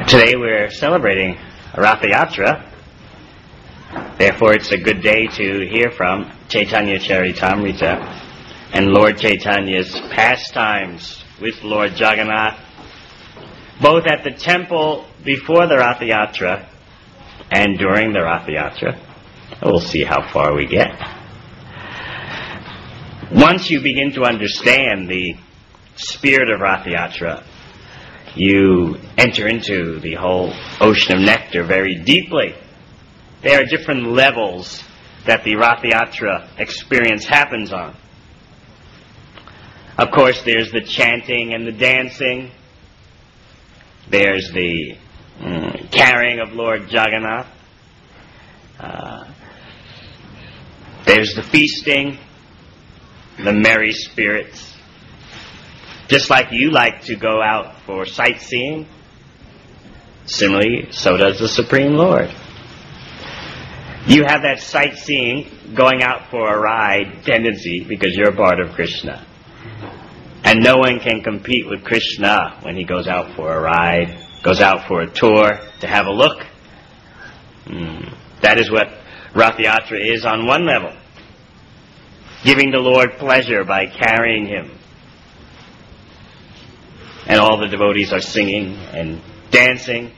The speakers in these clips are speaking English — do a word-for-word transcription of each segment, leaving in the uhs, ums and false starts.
Today we're celebrating Rath Yatra. Therefore, it's a good day to hear from Chaitanya Charitamrita and Lord Chaitanya's pastimes with Lord Jagannath, both at the temple before the Rath Yatra and during the Rath Yatra. We'll see how far we get. Once you begin to understand the spirit of Rath Yatra, you enter into the whole ocean of nectar very deeply. There are different levels that the Rath Yatra experience happens on. Of course, there's the chanting and the dancing. There's the mm, carrying of Lord Jagannath. Uh, there's the feasting, the merry spirits. Just like you like to go out for sightseeing, similarly, so does the Supreme Lord. You have that sightseeing, going out for a ride tendency because you're a part of Krishna. And no one can compete with Krishna when he goes out for a ride, goes out for a tour, to have a look. Mm. That is what Rath Yatra is on one level. Giving the Lord pleasure by carrying him. And all the devotees are singing and dancing.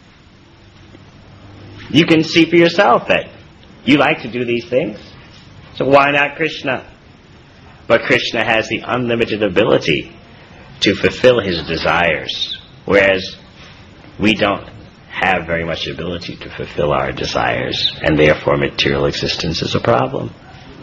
You can see for yourself that you like to do these things. So why not Krishna? But Krishna has the unlimited ability to fulfill his desires, whereas we don't have very much ability to fulfill our desires, and therefore material existence is a problem.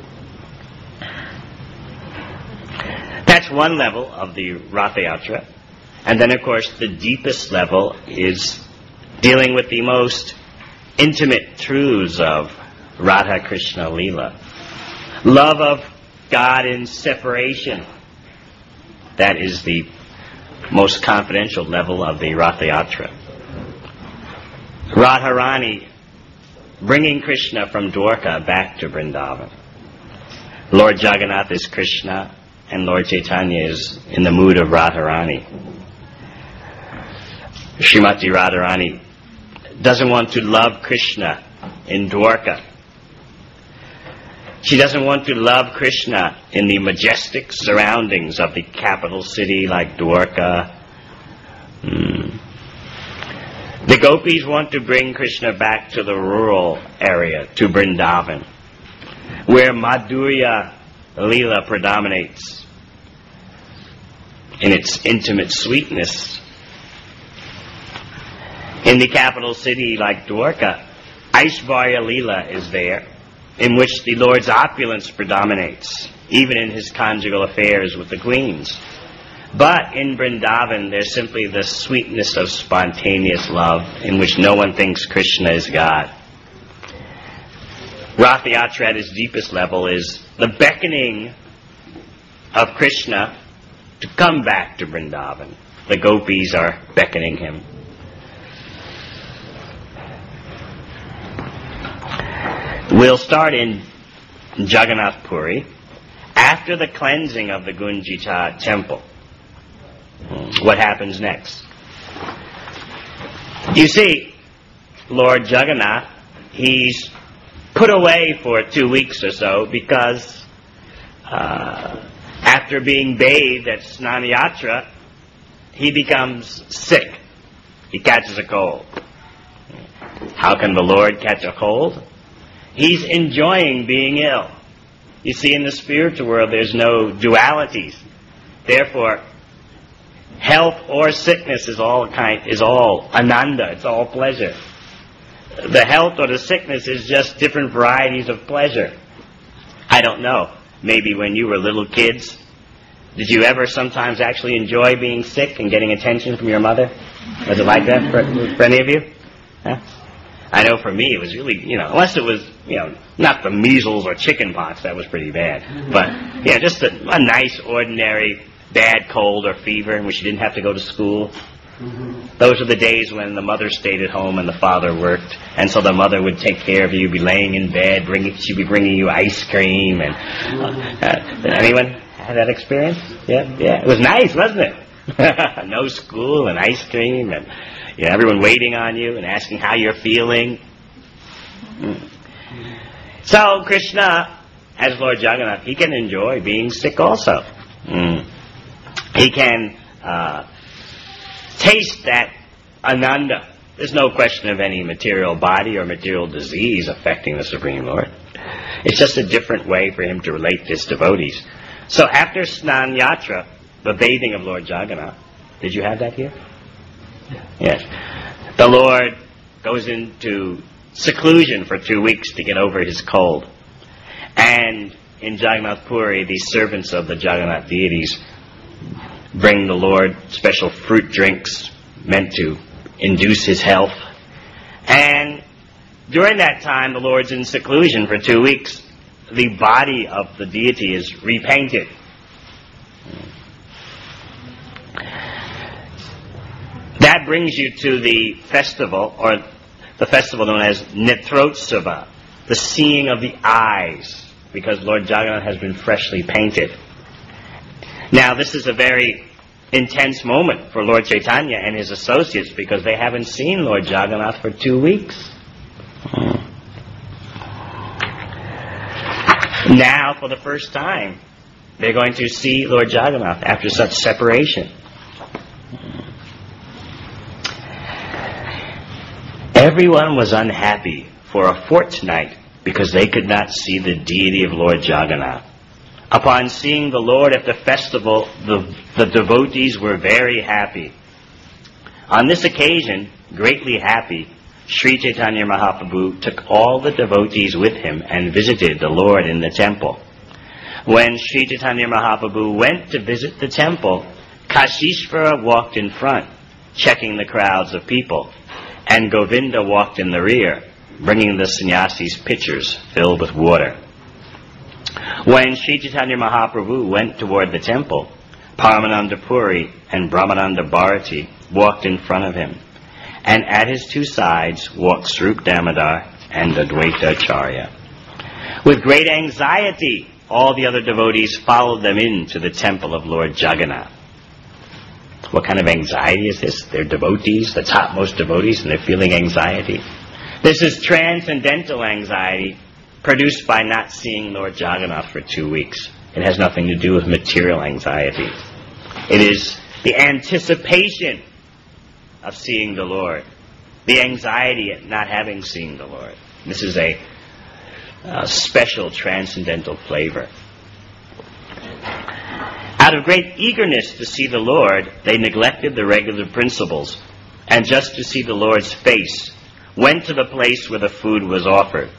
That's one level of the Rath Yatra. And then, of course, the deepest level is dealing with the most intimate truths of Radha Krishna Leela. Love of God in separation. That is the most confidential level of the Rath Yatra. Radharani bringing Krishna from Dwarka back to Vrindavan. Lord Jagannath is Krishna, and Lord Chaitanya is in the mood of Radharani. Srimati Radharani doesn't want to love Krishna in Dwarka. She doesn't want to love Krishna in the majestic surroundings of the capital city like Dwarka. Mm. The gopis want to bring Krishna back to the rural area, to Vrindavan, where Madhurya Leela predominates in its intimate sweetness. In the capital city like Dwarka, Aishvarya Leela is there, in which the Lord's opulence predominates, even in his conjugal affairs with the queens. But in Vrindavan, there's simply the sweetness of spontaneous love, in which no one thinks Krishna is God. Rath Yatra at its deepest level is the beckoning of Krishna to come back to Vrindavan. The gopis are beckoning him. We'll start in Jagannath Puri after the cleansing of the Gunjita temple. What happens next? You see, Lord Jagannath, he's put away for two weeks or so because uh, after being bathed at Snanayatra, he becomes sick. He catches a cold. How can the Lord catch a cold? He's enjoying being ill. You see, in the spiritual world, there's no dualities. Therefore, health or sickness is all kind, is all ananda. It's all pleasure. The health or the sickness is just different varieties of pleasure. I don't know. Maybe when you were little kids, did you ever sometimes actually enjoy being sick and getting attention from your mother? Was it like that for, for any of you? Huh? I know for me it was really, you know, unless it was, you know, not the measles or chicken pox, that was pretty bad. But, yeah, just a, a nice, ordinary, bad cold or fever in which you didn't have to go to school. Mm-hmm. Those are the days when the mother stayed at home and the father worked. And so the mother would take care of you, be laying in bed, bring, she'd be bringing you ice cream. And uh, uh, anyone had that experience? Yeah, yeah. It was nice, wasn't it? No school and ice cream and, You know, everyone waiting on you and asking how you're feeling. Mm. So Krishna, as Lord Jagannath, he can enjoy being sick also. Mm. He can uh, taste that ananda. There's no question of any material body or material disease affecting the Supreme Lord. It's just a different way for him to relate to his devotees. So after Snan Yatra, the bathing of Lord Jagannath, did you have that here? Yes. The Lord goes into seclusion for two weeks to get over his cold. And in Jagannath Puri, the servants of the Jagannath deities bring the Lord special fruit drinks meant to induce his health. And during that time, the Lord's in seclusion for two weeks. The body of the deity is repainted. That brings you to the festival, or the festival known as Netrotsava, the seeing of the eyes, because Lord Jagannath has been freshly painted. Now, this is a very intense moment for Lord Chaitanya and his associates, because they haven't seen Lord Jagannath for two weeks. Now, for the first time, they're going to see Lord Jagannath after such separation. Everyone was unhappy for a fortnight because they could not see the deity of Lord Jagannath. Upon seeing the Lord at the festival, the, the devotees were very happy. On this occasion, greatly happy, Sri Chaitanya Mahaprabhu took all the devotees with him and visited the Lord in the temple. When Sri Chaitanya Mahaprabhu went to visit the temple, Kashishvara walked in front, checking the crowds of people, and Govinda walked in the rear, bringing the sannyasis pitchers filled with water. When Sri Chaitanya Mahaprabhu went toward the temple, Paramananda Puri and Brahmananda Bharati walked in front of him, and at his two sides walked Swarup Damodar and Advaita Acharya. With great anxiety, all the other devotees followed them into the temple of Lord Jagannath. What kind of anxiety is this? They're devotees, the topmost devotees, and they're feeling anxiety. This is transcendental anxiety produced by not seeing Lord Jagannath for two weeks. It has nothing to do with material anxiety. It is the anticipation of seeing the Lord, the anxiety at not having seen the Lord. This is a, a special transcendental flavor. Out of great eagerness to see the Lord, they neglected the regular principles, and just to see the Lord's face, went to the place where the food was offered.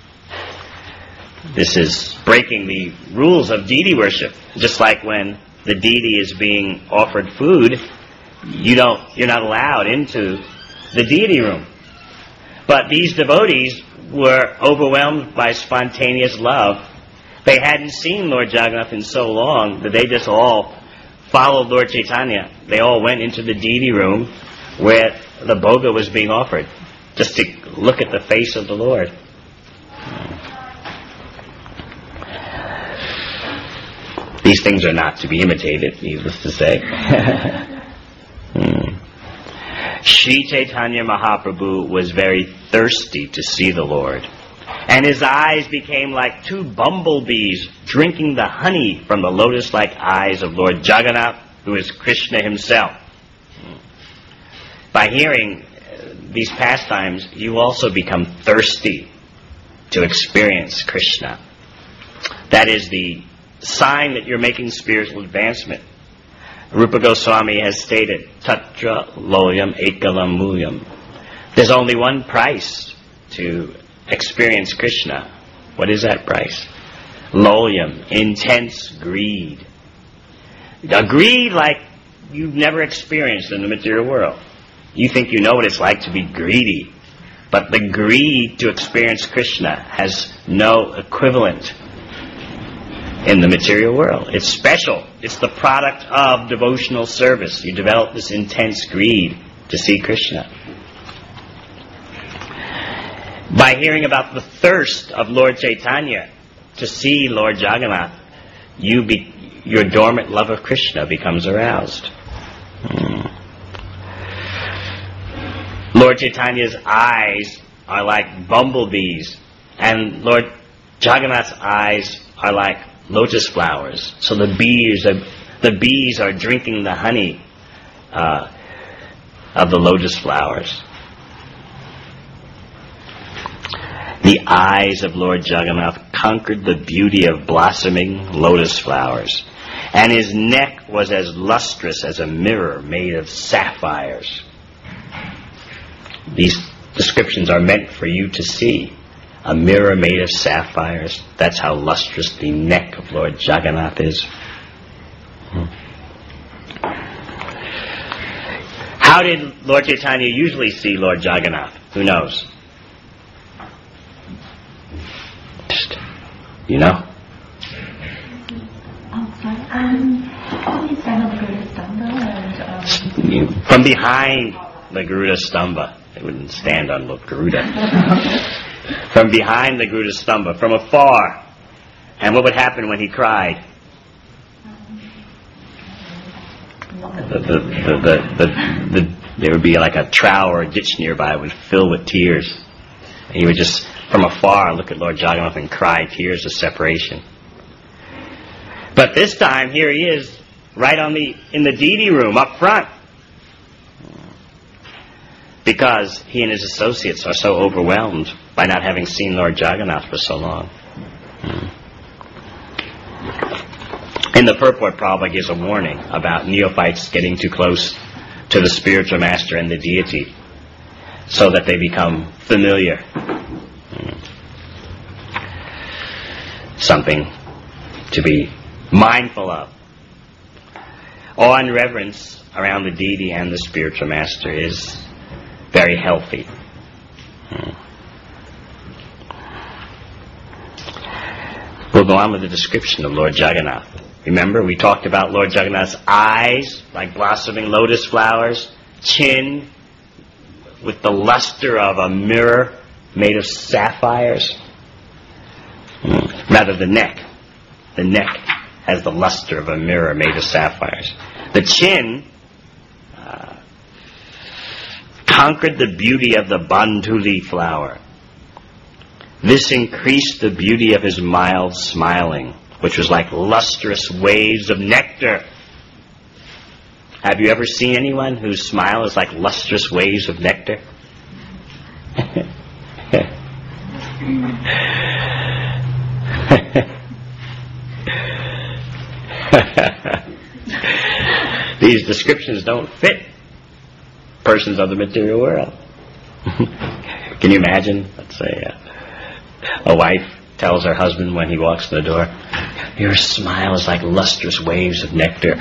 This is breaking the rules of deity worship. Just like when the deity is being offered food, you don't, you're not allowed into the deity room. But these devotees were overwhelmed by spontaneous love. They hadn't seen Lord Jagannath in so long that they just all followed Lord Chaitanya. They all went into the deity room where the bhoga was being offered, just to look at the face of the Lord. These things are not to be imitated, needless to say. hmm. Sri Chaitanya Mahaprabhu was very thirsty to see the Lord, and his eyes became like two bumblebees drinking the honey from the lotus-like eyes of Lord Jagannath, who is Krishna himself. By hearing these pastimes, you also become thirsty to experience Krishna. That is the sign that you're making spiritual advancement. Rupa Goswami has stated, Tatra loyam ekalam mulyam. There's only one price to experience Krishna. What is that price? Loyam, intense greed. A greed like you've never experienced in the material world. You think you know what it's like to be greedy, but the greed to experience Krishna has no equivalent in the material world. It's special. It's the product of devotional service. You develop this intense greed to see Krishna. By hearing about the thirst of Lord Chaitanya to see Lord Jagannath, you be, your dormant love of Krishna becomes aroused. Hmm. Lord Chaitanya's eyes are like bumblebees, and Lord Jagannath's eyes are like lotus flowers. So the bees are, the bees are drinking the honey uh, of the lotus flowers. The eyes of Lord Jagannath conquered the beauty of blossoming lotus flowers, and his neck was as lustrous as a mirror made of sapphires. These descriptions are meant for you to see. A mirror made of sapphires. That's how lustrous the neck of Lord Jagannath is. How did Lord Chaitanya usually see Lord Jagannath? Who knows? You know? Oh, sorry. Um, only stand on the Garuda Stamba and, um... From behind the Garuda Stamba. They wouldn't stand on the Garuda. From behind the Garuda Stamba, from afar. And what would happen when he cried? The, the, the, the, the, the, there would be like a trough or a ditch nearby would fill with tears. And he would just, from afar, look at Lord Jagannath and cry tears of separation. But this time, here he is, right on the in the deity room, up front. Because he and his associates are so overwhelmed by not having seen Lord Jagannath for so long. In the purport, Prabhupada gives a warning about neophytes getting too close to the spiritual master and the deity so that they become familiar. Something to be mindful of. Awe and reverence around the deity and the spiritual master is very healthy. We'll go on with the description of Lord Jagannath. Remember, we talked about Lord Jagannath's eyes, like blossoming lotus flowers, chin with the luster of a mirror made of sapphires. Rather, the neck. The neck has the luster of a mirror made of sapphires. The chin uh, conquered the beauty of the bandhuli flower. This increased the beauty of his mild smiling, which was like lustrous waves of nectar. Have you ever seen anyone whose smile is like lustrous waves of nectar? These descriptions don't fit persons of the material world. Can you imagine, let's say, uh, a wife tells her husband when he walks in the door, "Your smile is like lustrous waves of nectar."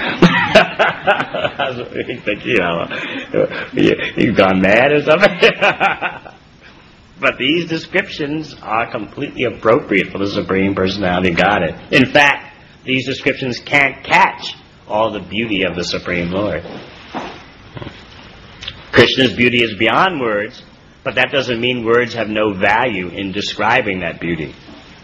You think, you know, you've gone mad or something. But these descriptions are completely appropriate for the Supreme Personality of Godhead. In fact, these descriptions can't catch all the beauty of the Supreme Lord. Krishna's beauty is beyond words, but that doesn't mean words have no value in describing that beauty.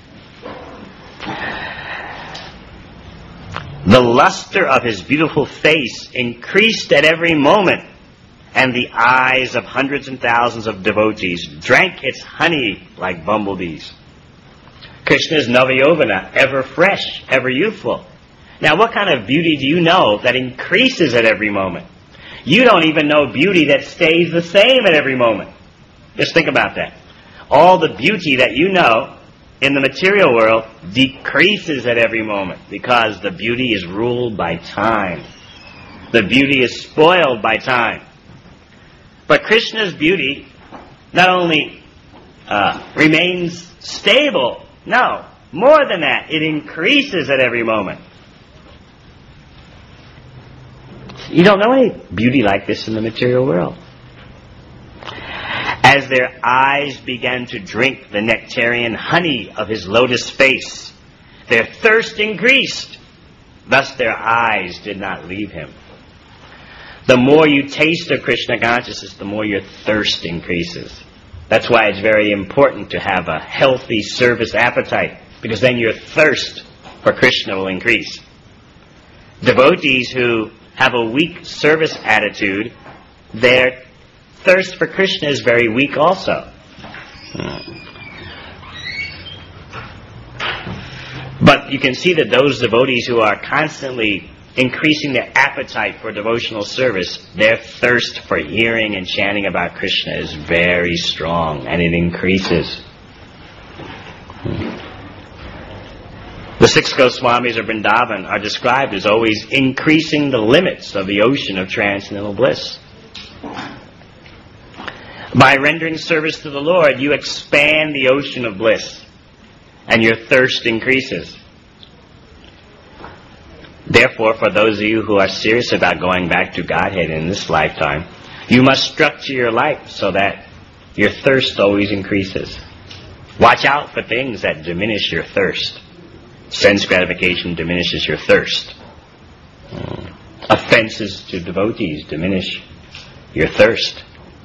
The luster of his beautiful face increased at every moment, and the eyes of hundreds and thousands of devotees drank its honey like bumblebees. Krishna is Navayovana, ever fresh, ever youthful. Now, what kind of beauty do you know that increases at every moment? You don't even know beauty that stays the same at every moment. Just think about that. All the beauty that you know in the material world decreases at every moment because the beauty is ruled by time. The beauty is spoiled by time. But Krishna's beauty not only uh, remains stable, no, more than that, it increases at every moment. You don't know any beauty like this in the material world. As their eyes began to drink the nectarian honey of his lotus face, their thirst increased. Thus their eyes did not leave him. The more you taste of Krishna consciousness, the more your thirst increases. That's why it's very important to have a healthy service appetite, because then your thirst for Krishna will increase. Devotees who have a weak service attitude, their thirst for Krishna is very weak also. But you can see that those devotees who are constantly increasing their appetite for devotional service, their thirst for hearing and chanting about Krishna is very strong, and it increases. The six Goswamis of Vrindavan are described as always increasing the limits of the ocean of transcendental bliss. By rendering service to the Lord, you expand the ocean of bliss, and your thirst increases. Therefore, for those of you who are serious about going back to Godhead in this lifetime, you must structure your life so that your thirst always increases. Watch out for things that diminish your thirst. Sense gratification diminishes your thirst. Mm. Offenses to devotees diminish your thirst.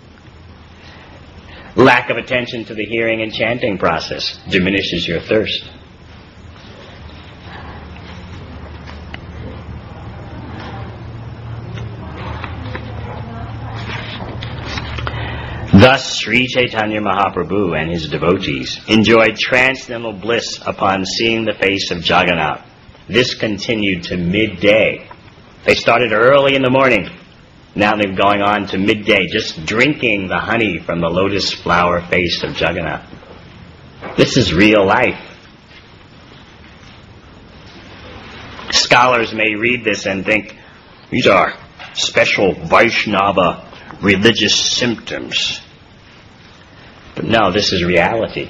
Lack of attention to the hearing and chanting process diminishes your thirst. Thus, Sri Chaitanya Mahaprabhu and his devotees enjoyed transcendental bliss upon seeing the face of Jagannath. This continued to midday. They started early in the morning. Now they're going on to midday, just drinking the honey from the lotus flower face of Jagannath. This is real life. Scholars may read this and think, these are special Vaishnava religious symptoms. But no, this is reality.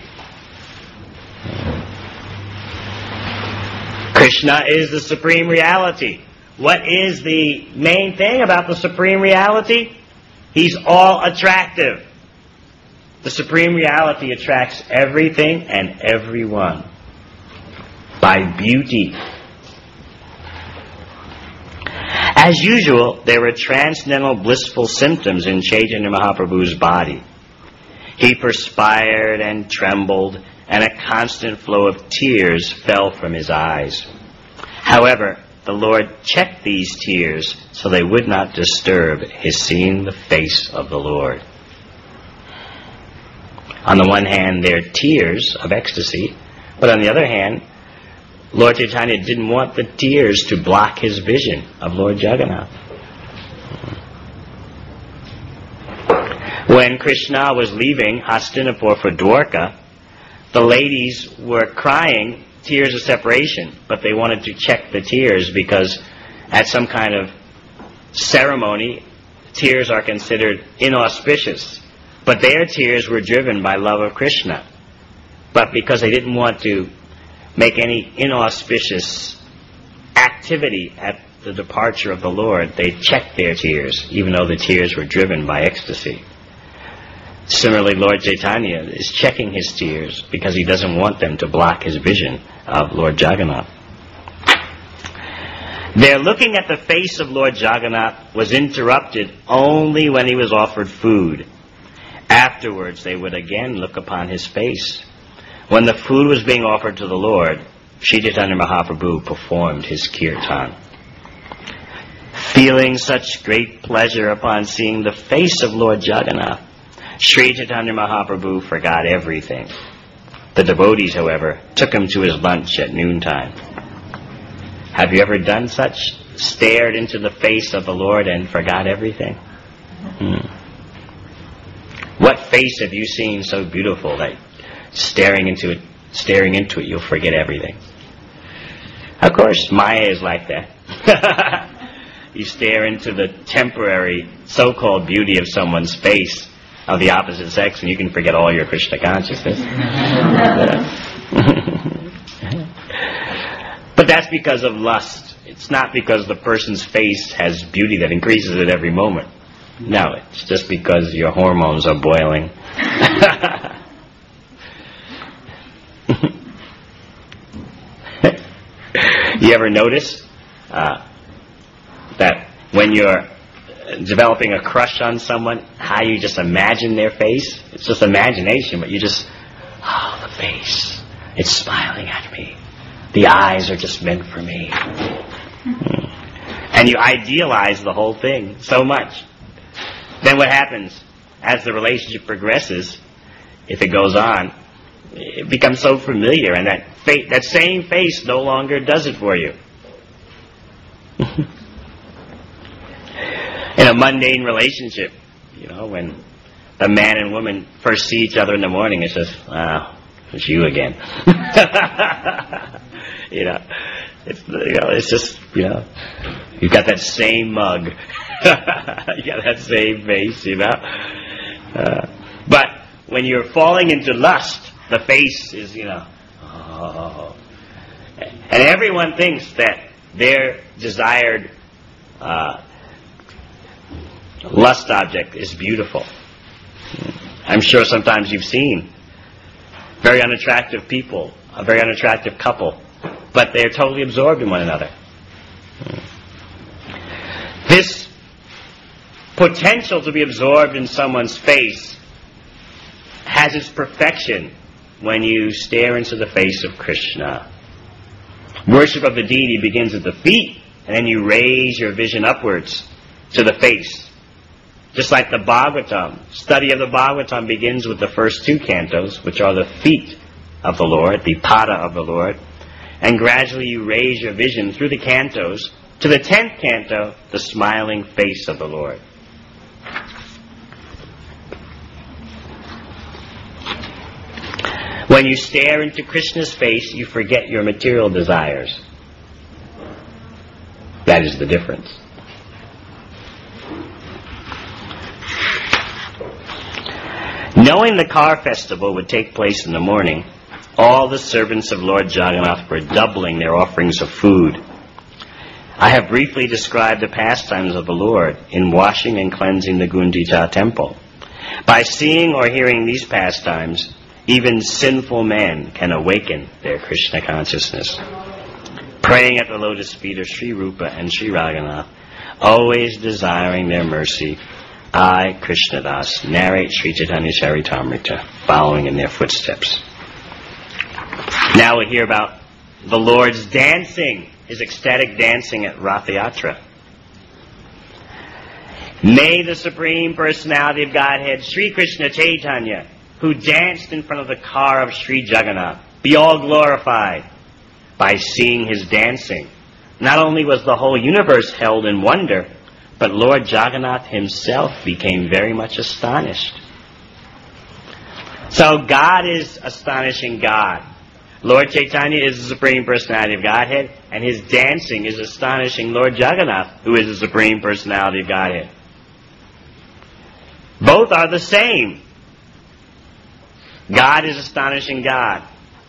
Krishna is the supreme reality. What is the main thing about the supreme reality? He's all attractive. The supreme reality attracts everything and everyone by beauty. As usual, there were transcendental blissful symptoms in Chaitanya Mahaprabhu's body. He perspired and trembled, and a constant flow of tears fell from his eyes. However, the Lord checked these tears so they would not disturb his seeing the face of the Lord. On the one hand, they're tears of ecstasy, but on the other hand, Lord Chaitanya didn't want the tears to block his vision of Lord Jagannath. When Krishna was leaving Hastinapur for Dwarka, the ladies were crying tears of separation, but they wanted to check the tears because at some kind of ceremony, tears are considered inauspicious. But their tears were driven by love of Krishna. But because they didn't want to make any inauspicious activity at the departure of the Lord, they checked their tears, even though the tears were driven by ecstasy. Similarly, Lord Chaitanya is checking his tears because he doesn't want them to block his vision of Lord Jagannath. Their looking at the face of Lord Jagannath was interrupted only when he was offered food. Afterwards, they would again look upon his face. When the food was being offered to the Lord, Sri Chaitanya Mahaprabhu performed his kirtan. Feeling such great pleasure upon seeing the face of Lord Jagannath, Sri Chaitanya Mahaprabhu forgot everything. The devotees, however, took him to his lunch at noontime. Have you ever done such? Stared into the face of the Lord and forgot everything? Hmm. What face have you seen so beautiful that staring into it, staring into it, you'll forget everything? Of course, Maya is like that. You stare into the temporary so-called beauty of someone's face of the opposite sex, and you can forget all your Krishna consciousness. But that's because of lust. It's not because the person's face has beauty that increases at every moment. No, it's just because your hormones are boiling. You ever notice uh, that when you're developing a crush on someone, how you just imagine their face? It's just imagination, but you just, oh, the face. It's smiling at me. The eyes are just meant for me. And you idealize the whole thing so much. Then what happens? as the relationship progresses, if it goes on, it becomes so familiar, and that fa- that same face no longer does it for you. In a mundane relationship, you know, when the man and woman first see each other in the morning, it's just, wow, it's you again. you know, it's you know, it's just, you know, you've got that same mug, you got that same face, you know. Uh, but when you're falling into lust, the face is, you know, oh, and everyone thinks that their desired uh, lust object is beautiful. I'm sure sometimes you've seen very unattractive people, a very unattractive couple, but they're totally absorbed in one another. This potential to be absorbed in someone's face has its perfection when you stare into the face of Krishna. Worship of the deity begins at the feet, and then you raise your vision upwards to the face. Just like the Bhagavatam, study of the Bhagavatam begins with the first two cantos, which are the feet of the Lord, the pada of the Lord, and gradually you raise your vision through the cantos to the tenth canto, the smiling face of the Lord. When you stare into Krishna's face, you forget your material desires. That is the difference. Knowing the car festival would take place in the morning, all the servants of Lord Jagannath were doubling their offerings of food. I have briefly described the pastimes of the Lord in washing and cleansing the Gundita temple. By seeing or hearing these pastimes, even sinful men can awaken their Krishna consciousness. Praying at the lotus feet of Sri Rupa and Sri Raghunath, always desiring their mercy, I, Krishnadas, narrate Sri Chaitanya Charitamrita, following in their footsteps. Now we hear about the Lord's dancing, his ecstatic dancing at Rath Yatra. May the Supreme Personality of Godhead, Sri Krishna Chaitanya, who danced in front of the car of Sri Jagannath, be all glorified. By seeing his dancing, not only was the whole universe held in wonder, but Lord Jagannath himself became very much astonished. So God is astonishing God. Lord Chaitanya is the Supreme Personality of Godhead, and his dancing is astonishing Lord Jagannath, who is the Supreme Personality of Godhead. Both are the same. God is astonishing God.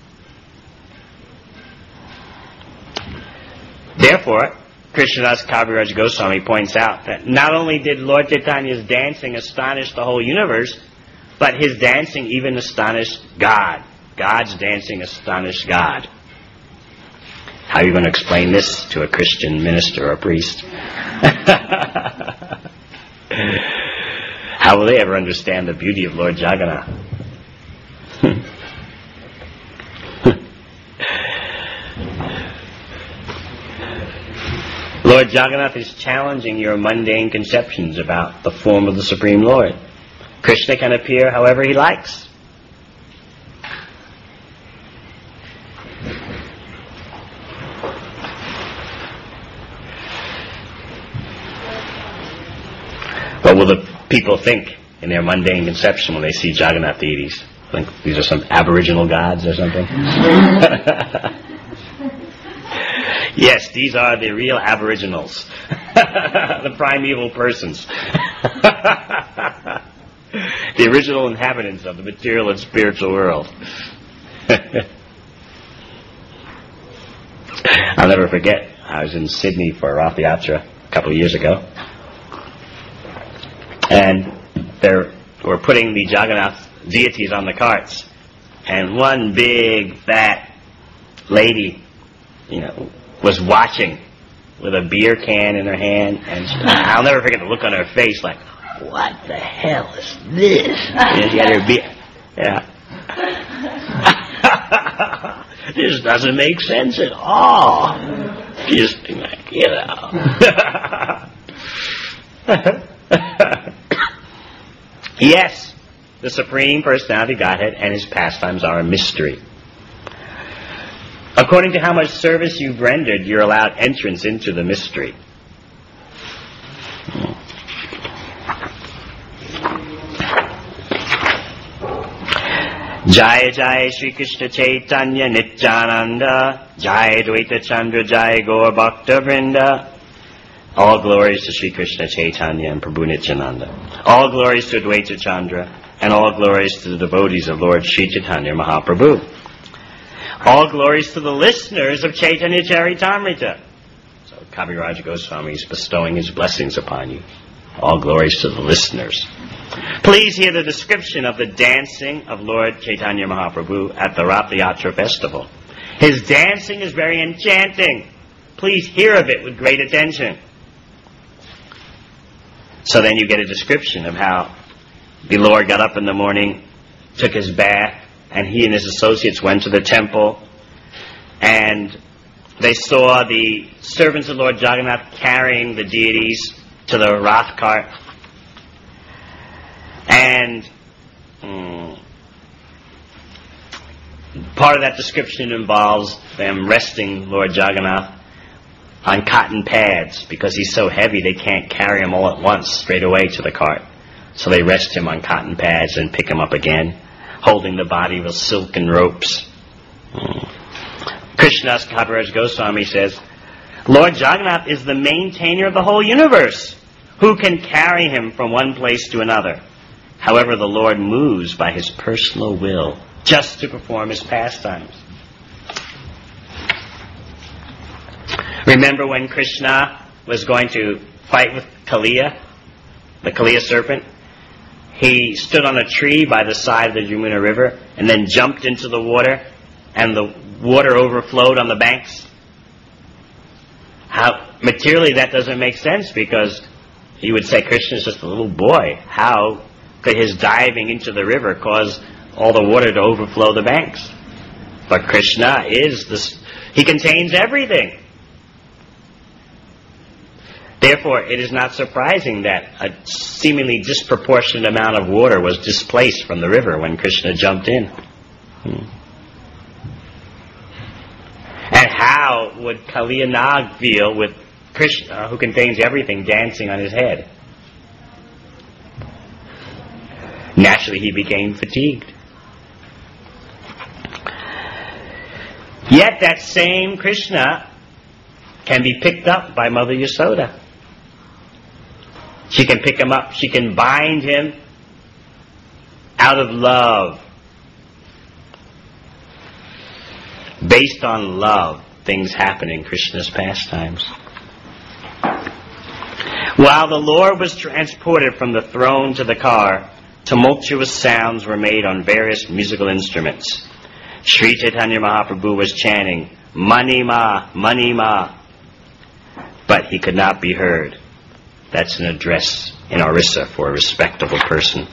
Therefore, Krishnadas Kaviraj Goswami points out that not only did Lord Chaitanya's dancing astonish the whole universe, but his dancing even astonished God. God's dancing astonished God. How are you going to explain this to a Christian minister or priest? How will they ever understand the beauty of Lord Jagannath? Lord Jagannath is challenging your mundane conceptions about the form of the Supreme Lord. Krishna can appear however he likes. What will the people think in their mundane conception when they see Jagannath deities? Think these are some aboriginal gods or something? Yes, these are the real aboriginals. The primeval persons. The original inhabitants of the material and spiritual world. I'll never forget, I was in Sydney for Rath Yatra a couple of years ago. And they were putting the Jagannath deities on the carts. And one big, fat lady, you know, was watching with a beer can in her hand, and she, I'll never forget the look on her face, like, what the hell is this? And she had her beer. Yeah. This doesn't make sense at all. Just like, you know. Yes, the Supreme Personality Godhead and His pastimes are a mystery. According to how much service you've rendered, you're allowed entrance into the mystery. Jaya Jaya Shri Krishna Chaitanya Nityananda, Jaya Dvaita Chandra, Jaya Gaur Bhakta Vrinda. All glories to Shri Krishna Chaitanya and Prabhu Nityananda. All glories to Dvaita Chandra, and all glories to the devotees of Lord Sri Chaitanya Mahaprabhu. All glories to the listeners of Chaitanya Charitamrita. So Kaviraj Goswami is bestowing his blessings upon you. All glories to the listeners. Please hear the description of the dancing of Lord Chaitanya Mahaprabhu at the Rath Yatra festival. His dancing is very enchanting. Please hear of it with great attention. So then you get a description of how the Lord got up in the morning, took his bath, and he and his associates went to the temple, and they saw the servants of Lord Jagannath carrying the deities to the Rath cart. And um, part of that description involves them resting Lord Jagannath on cotton pads, because he's so heavy they can't carry him all at once straight away to the cart. So they rest him on cotton pads and pick him up again, holding the body with silken ropes. Um, Krishnadas Kaviraj Goswami says, Lord Jagannath is the maintainer of the whole universe. Who can carry him from one place to another? However, the Lord moves by his personal will just to perform his pastimes. Remember when Krishna was going to fight with Kaliya, the Kaliya serpent? He stood on a tree by the side of the Yamuna River and then jumped into the water, and the water overflowed on the banks. How materially that doesn't make sense, because you would say Krishna is just a little boy. How could his diving into the river cause all the water to overflow the banks? But Krishna is this, he contains everything. Therefore, it is not surprising that a seemingly disproportionate amount of water was displaced from the river when Krishna jumped in. Hmm. And how would Kaliya Nag feel with Krishna, who contains everything, dancing on his head? Naturally, he became fatigued. Yet that same Krishna can be picked up by Mother Yasoda. She can pick him up. She can bind him out of love. Based on love, things happen in Krishna's pastimes. While the Lord was transported from the throne to the car, tumultuous sounds were made on various musical instruments. Sri Chaitanya Mahaprabhu was chanting, Mani Ma, Mani Ma. But he could not be heard. That's an address in Orissa for a respectable person.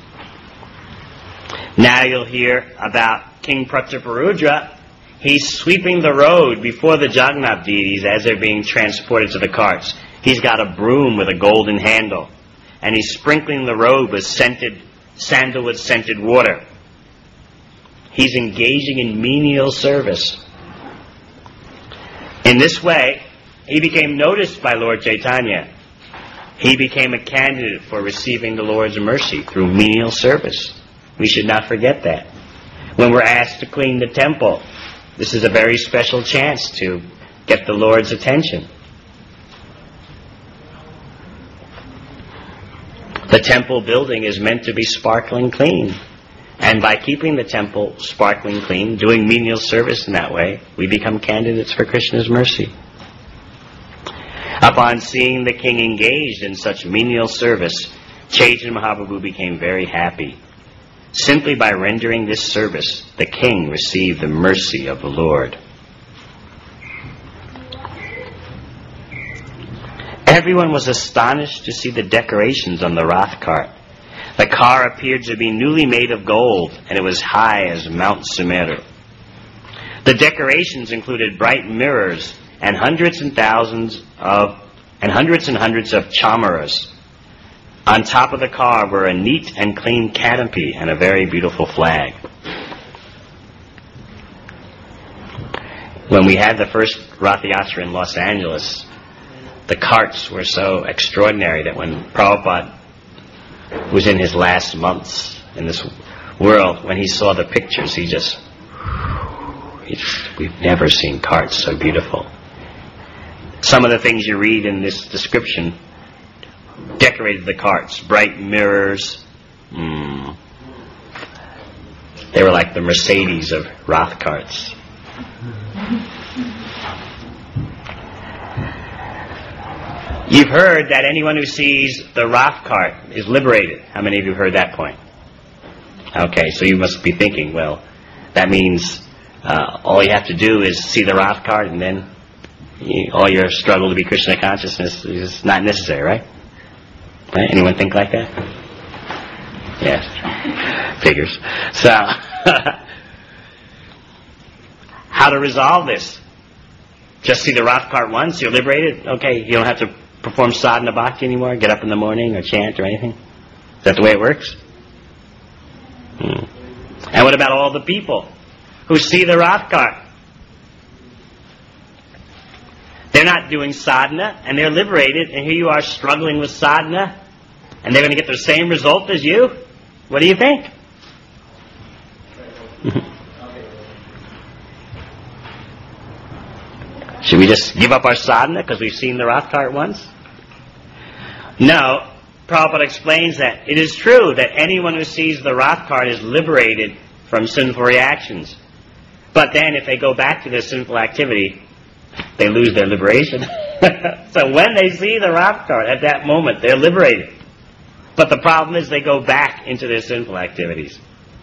Now you'll hear about King Prataparudra. He's sweeping the road before the Jagannath deities as they're being transported to the carts. He's got a broom with a golden handle, and he's sprinkling the road with scented, sandalwood scented water. He's engaging in menial service. In this way, he became noticed by Lord Chaitanya. He became a candidate for receiving the Lord's mercy through menial service. We should not forget that. When we're asked to clean the temple, this is a very special chance to get the Lord's attention. The temple building is meant to be sparkling clean. And by keeping the temple sparkling clean, doing menial service in that way, we become candidates for Krishna's mercy. Upon seeing the king engaged in such menial service, Chaitanya Mahaprabhu became very happy. Simply by rendering this service, the king received the mercy of the Lord. Everyone was astonished to see the decorations on the Rath cart. The car appeared to be newly made of gold, and it was high as Mount Sumeru. The decorations included bright mirrors and hundreds and thousands of and hundreds and hundreds of chamaras. On top of the car were a neat and clean canopy and a very beautiful flag. When we had the first Rath Yatra in Los Angeles, the carts were so extraordinary that when Prabhupada was in his last months in this world, when he saw the pictures, he just, he just, we've never seen carts so beautiful. Some of the things you read in this description decorated the carts. Bright mirrors. Mm. They were like the Mercedes of Rath carts. You've heard that anyone who sees the Rath cart is liberated. How many of you have heard that point? Okay, so you must be thinking, well, that means uh, all you have to do is see the Rath cart and then you, all your struggle to be Krishna consciousness is not necessary, right? Right? Anyone think like that? Yes. Figures. So, how to resolve this? Just see the Rath cart once, you're liberated? Okay, you don't have to perform sadhana bhakti anymore, get up in the morning or chant or anything? Is that the way it works? Hmm. And what about all the people who see the Rath cart? They're not doing sadhana and they're liberated, and here you are struggling with sadhana and they're going to get the same result as you? What do you think? Should we just give up our sadhana because we've seen the Rath cart once? No. Prabhupada explains that it is true that anyone who sees the Rath cart is liberated from sinful reactions. But then if they go back to their sinful activity, they lose their liberation. So when they see the Rath cart, at that moment, they're liberated. But the problem is they go back into their sinful activities.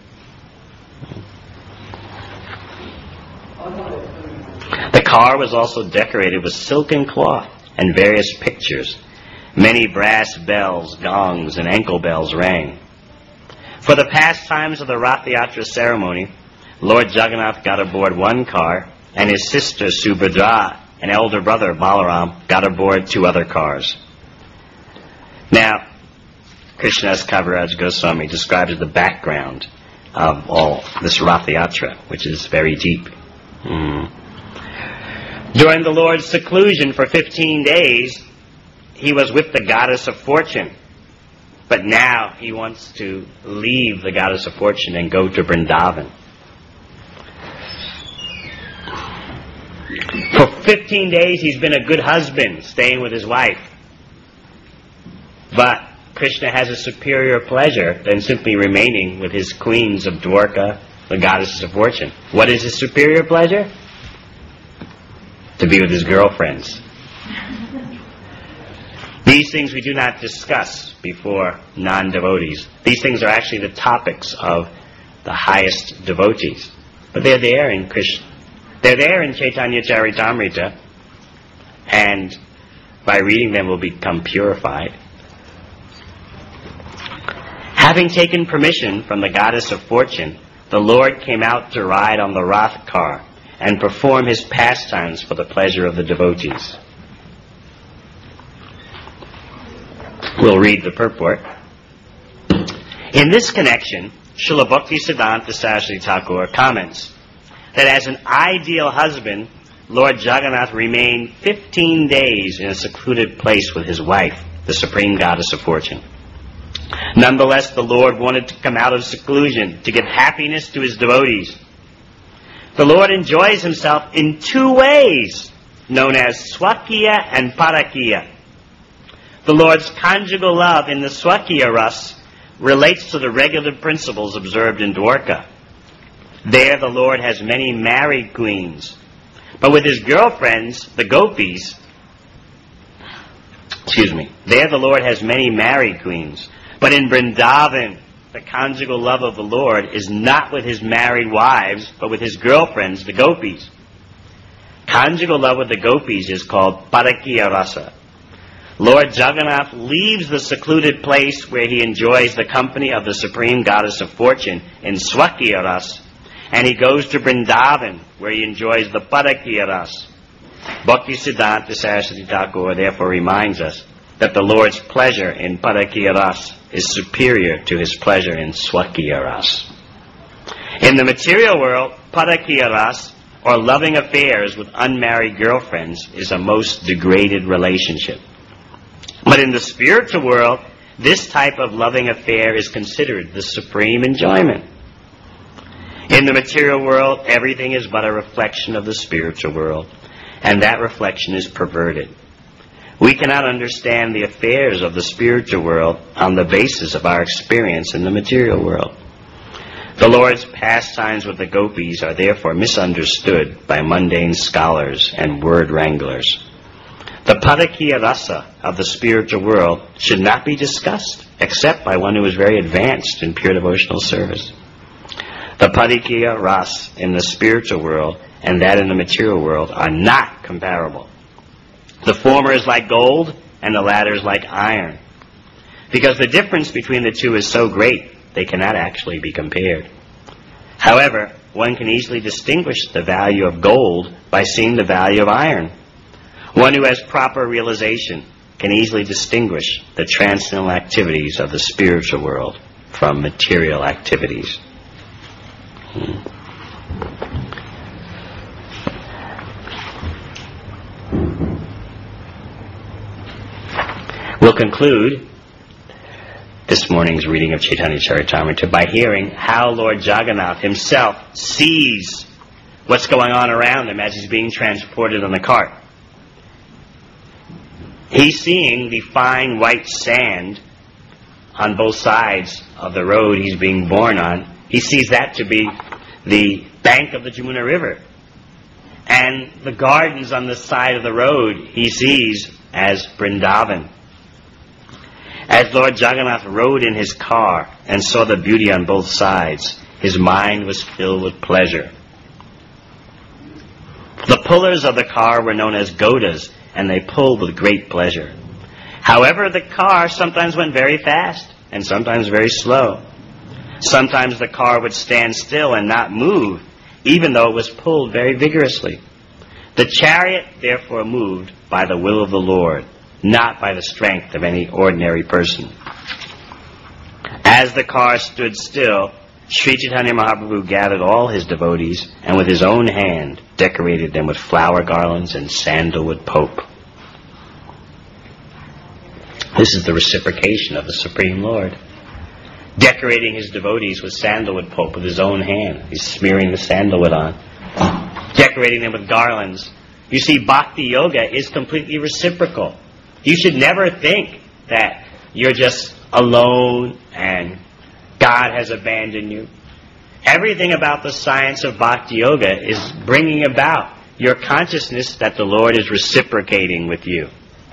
The car was also decorated with silken cloth and various pictures. Many brass bells, gongs, and ankle bells rang. For the pastimes of the Rath Yatra ceremony, Lord Jagannath got aboard one car, and his sister Subhadra and elder brother Balaram got aboard two other cars. Now, Krishnadas Kaviraj Goswami describes the background of all this Rath Yatra, which is very deep. Mm. During the Lord's seclusion for fifteen days, he was with the goddess of fortune. But now he wants to leave the goddess of fortune and go to Vrindavan. For fifteen days he's been a good husband, staying with his wife. But Krishna has a superior pleasure than simply remaining with his queens of Dwarka, the goddesses of fortune. What is his superior pleasure? To be with his girlfriends. These things we do not discuss before non-devotees. These things are actually the topics of the highest devotees. But they're there in Krishna. They're there in Chaitanya Charitamrita, and by reading them will become purified. Having taken permission from the goddess of fortune, the Lord came out to ride on the Rath car and perform his pastimes for the pleasure of the devotees. We'll read the purport. In this connection, Srila Bhaktisiddhanta Saraswati Thakur comments that as an ideal husband, Lord Jagannath remained fifteen days in a secluded place with his wife, the supreme goddess of fortune. Nonetheless, the Lord wanted to come out of seclusion to give happiness to his devotees. The Lord enjoys himself in two ways, known as Swakiya and Parakiya. The Lord's conjugal love in the Swakiya ras relates to the regular principles observed in Dwarka. There the Lord has many married queens, but with his girlfriends, the gopis, excuse me, there the Lord has many married queens, but in Vrindavan, the conjugal love of the Lord is not with his married wives, but with his girlfriends, the gopis. Conjugal love with the gopis is called Parakiya rasa. Lord Jagannath leaves the secluded place where he enjoys the company of the supreme goddess of fortune in Swakiya ras, and he goes to Vrindavan where he enjoys the Parakiya ras. Bhaktisiddhanta Saraswati Thakur therefore reminds us that the Lord's pleasure in Parakya Ras is superior to his pleasure in Swakya Ras. In the material world, Parakya Ras, or loving affairs with unmarried girlfriends, is a most degraded relationship. But in the spiritual world, this type of loving affair is considered the supreme enjoyment. In the material world, everything is but a reflection of the spiritual world, and that reflection is perverted. We cannot understand the affairs of the spiritual world on the basis of our experience in the material world. The Lord's pastimes with the gopis are therefore misunderstood by mundane scholars and word wranglers. The Parakya Rasa of the spiritual world should not be discussed except by one who is very advanced in pure devotional service. The Parakya Ras in the spiritual world and that in the material world are not comparable. The former is like gold and the latter is like iron. Because the difference between the two is so great, they cannot actually be compared. However, one can easily distinguish the value of gold by seeing the value of iron. One who has proper realization can easily distinguish the transcendental activities of the spiritual world from material activities. Hmm. We'll conclude this morning's reading of Chaitanya Charitamrita by hearing how Lord Jagannath himself sees what's going on around him as he's being transported on the cart. He's seeing the fine white sand on both sides of the road he's being borne on. He sees that to be the bank of the Jamuna River. And the gardens on the side of the road he sees as Vrindavan. As Lord Jagannath rode in his car and saw the beauty on both sides, his mind was filled with pleasure. The pullers of the car were known as Godas, and they pulled with great pleasure. However, the car sometimes went very fast and sometimes very slow. Sometimes the car would stand still and not move, even though it was pulled very vigorously. The chariot therefore moved by the will of the Lord, not by the strength of any ordinary person. As the car stood still, Sri Chaitanya Mahaprabhu gathered all his devotees and with his own hand decorated them with flower garlands and sandalwood pope. This is the reciprocation of the Supreme Lord. Decorating his devotees with sandalwood pope with his own hand. He's smearing the sandalwood on. Decorating them with garlands. You see, Bhakti Yoga is completely reciprocal. You should never think that you're just alone and God has abandoned you. Everything about the science of Bhakti Yoga is bringing about your consciousness that the Lord is reciprocating with you.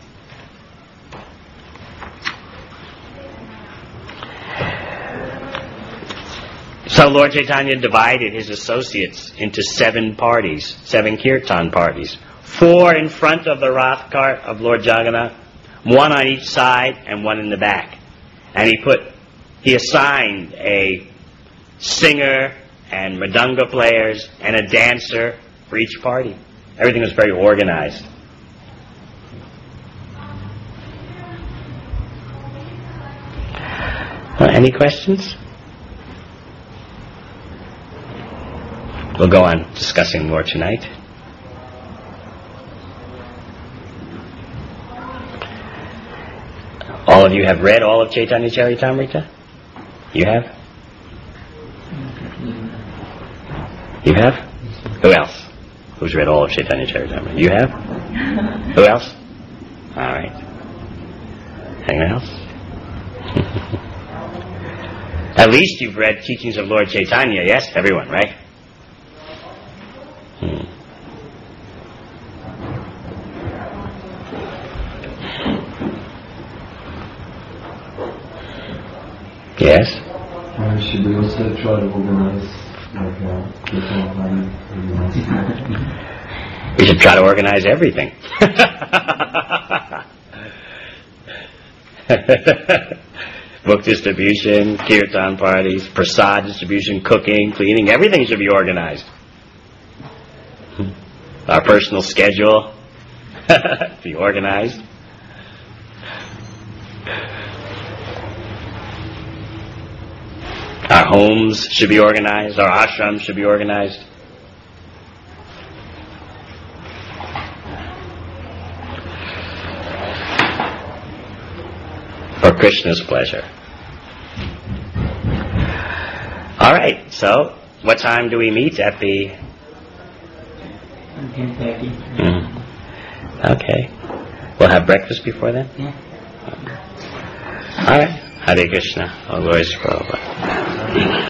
So Lord Chaitanya divided his associates into seven parties, seven kirtan parties. Four in front of the Rath cart of Lord Jagannath, one on each side and one in the back. And he put, he assigned a singer and mridanga players and a dancer for each party. Everything was very organized. Uh, any questions? We'll go on discussing more tonight. All of you have read all of Chaitanya Charitamrita? You have? You have? Who else? Who's read all of Chaitanya Charitamrita? You have? Who else? All right. Anyone else? At least you've read Teachings of Lord Chaitanya, yes? Everyone, right? Hmm. Yes? Uh, should we also try to organize like a kirtan party? We should try to organize everything. Book distribution, kirtan parties, prasad distribution, cooking, cleaning, everything should be organized. Our personal schedule be organized. Our homes should be organized. Our ashrams should be organized. For Krishna's pleasure. All right, so what time do we meet at the... ten thirty. Mm. Okay. We'll have breakfast before then? Yeah. All right. Hare Krishna. All glories to Prabhupada.